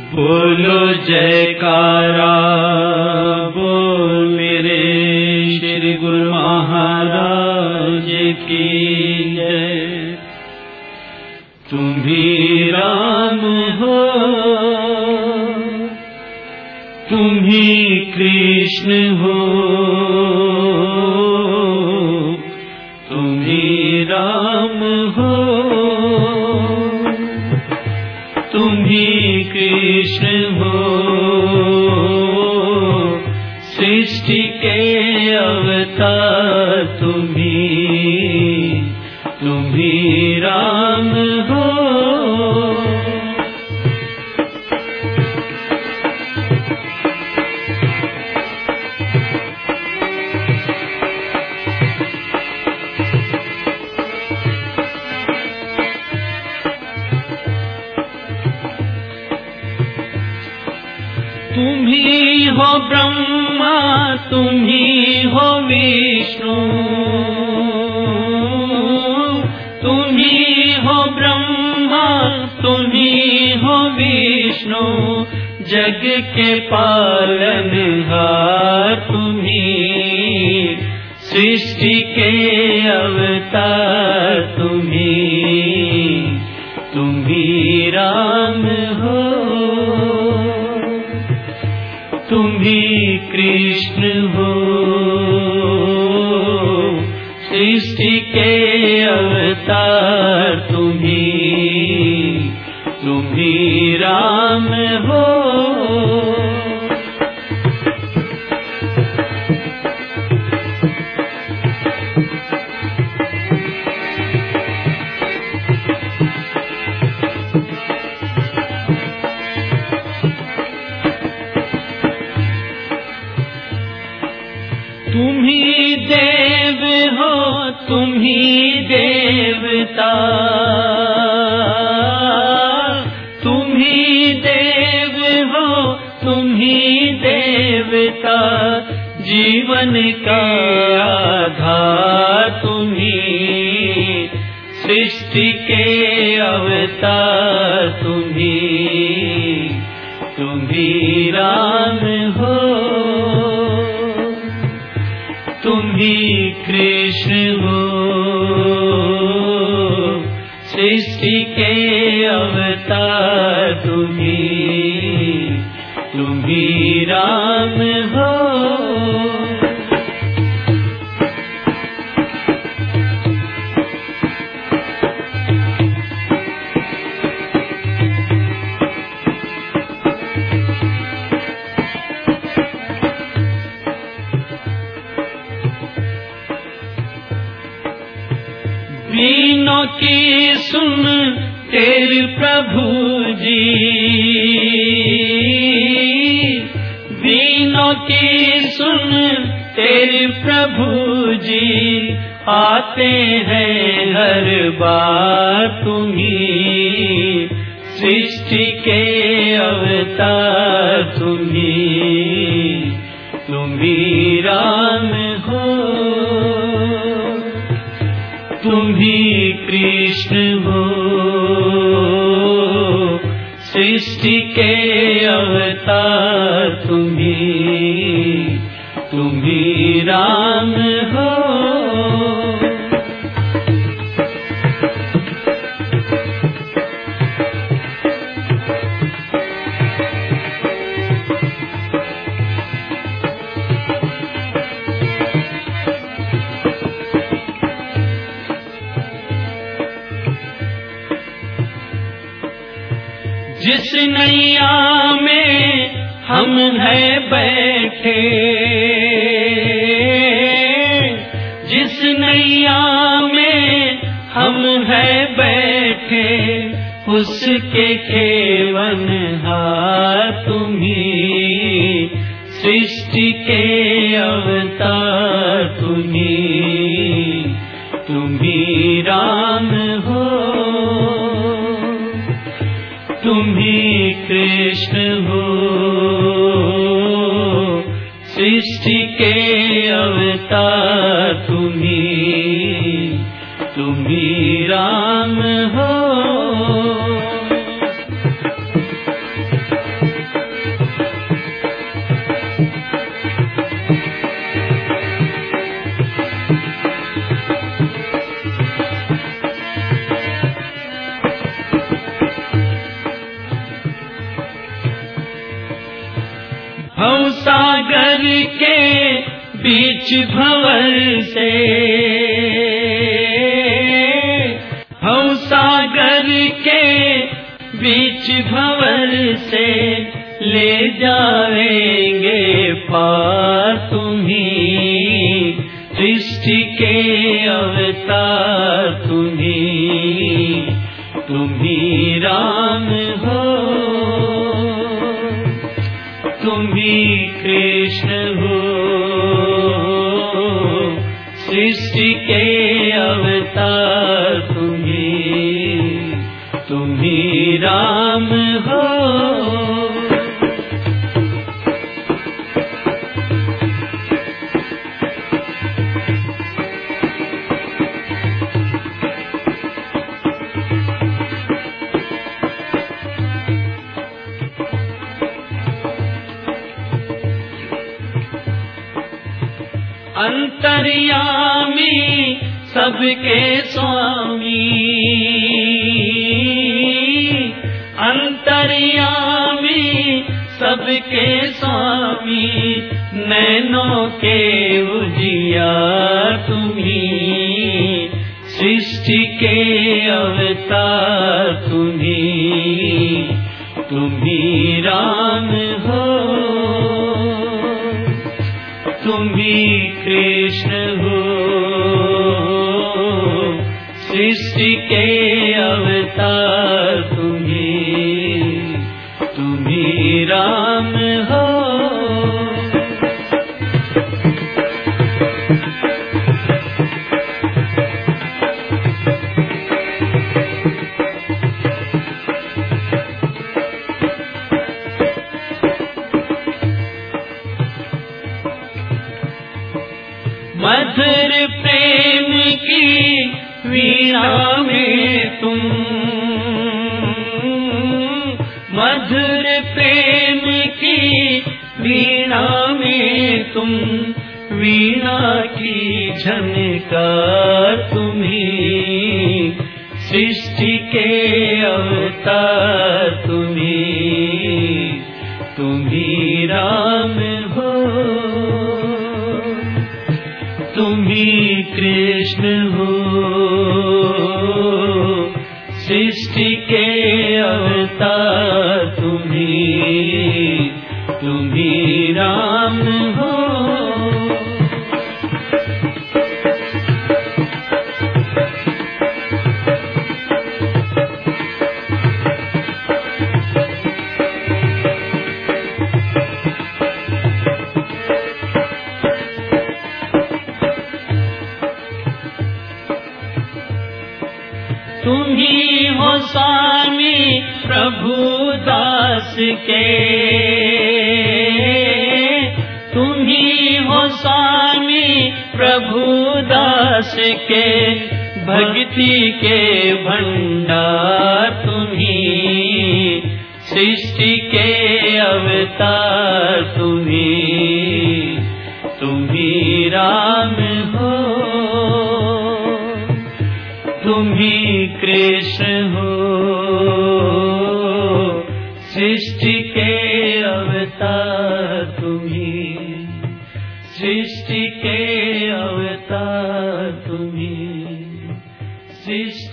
बोलो जयकारा, बोल मेरे श्री गुरु महाराज की जय। तुम ही राम हो, तुम ही कृष्ण हो, तुम ही राम हो, तुम ही कृष्ण हो। सृष्टि के अवतार तुम ही राम हो। तुम ही हो ब्रह्मा, तुम ही हो विष्णु, तुम ही हो ब्रह्मा, तुम ही हो विष्णु। जग के पालनहार तुम ही, सृष्टि के अवतार तुम ही राम हो। तुम ही कृष्ण हो, सृष्टि के अवतार तुम ही राम हो। तुम ही देव हो, तुम ही देवता, तुम ही देव हो, तुम ही देवता। जीवन का आधार तुम ही, सृष्टि के अवतार तुम ही राम हो। तुम ही कृष्ण हो, सृष्टि के अवतार तुम ही राम हो। दीनों की सुन तेरे प्रभु जी, दीनों की सुन तेरे प्रभु जी। आते हैं हर बार तुम ही, सृष्टि के अवतार तुम ही राम हो। तुम ही कृष्ण हो, सृष्टि के अवतार तुम ही राम हो। जिस नैया में हम हैं बैठे, जिस नैया में हम हैं बैठे, उसके खेवनहार तुम ही, सृष्टि के अवतार तुम ही राम हो। तुम ही कृष्ण हो, सृष्टि के अवतार तुम ही राम हो। के बीच भंवर से, भवसागर के बीच भंवर से ले जाएंगे पार तुम्हीं, सृष्टि के अवतार तुम्हीं, तुम्हीं राम हो, तुम्हीं कृष्ण हो, सृष्टि के अवतार तुम्हीं, तुम्हीं राम हो। अंतर्यामी सबके स्वामी, अंतर्यामी सबके स्वामी, नैनों के उजियार तुम्हीं, सृष्टि के अवतार तुम्हीं, तुम्हीं राम हो, तुम्हीं कृष्ण हो, सृष्टि के अवतार तुम्हीं, तुम्हीं राम हो। मधुर प्रेम की वीणा में तुम, मधुर प्रेम की वीणा में तुम, वीणा की झनकार तुम्हीं, सृष्टि के अवतार तुम्हीं, तुम्हीं राम हो, तुम्हीं कृष्ण हो, सृष्टि के अवतार तुम्हीं, तुम्हीं राम हो। तुम्हीं हो स्वामी प्रभु दास के, तुम्हीं हो स्वामी प्रभु दास के, भक्ति के भंडार तुम्हीं, सृष्टि के अवतार तुम्हीं, तुम्हीं राम हो, तुम्हीं कृष्ण हो, सृष्टि के अवतार तुम्हीं, सृष्टि के अवतार तुम्हीं, सृष्टि